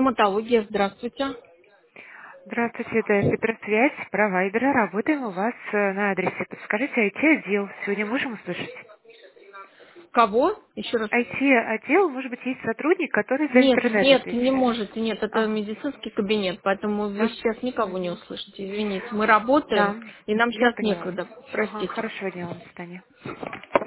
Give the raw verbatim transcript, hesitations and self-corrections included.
Стоматология, здравствуйте. Здравствуйте, это Петросвязь, провайдера. Работаем у вас э, на адресе. Подскажите, ай ти-отдел. Сегодня можем услышать? Кого? Еще раз. ай ти-отдел, может быть, есть сотрудник, который за Нет, интернет нет, не отвечает. можете, нет, это Ага, медицинский кабинет, поэтому вы да? сейчас никого не Мгм. услышите, извините. Мы работаем, Да, и нам я сейчас поняла. некогда, Ага, простите. хорошего дня вам, до свидания.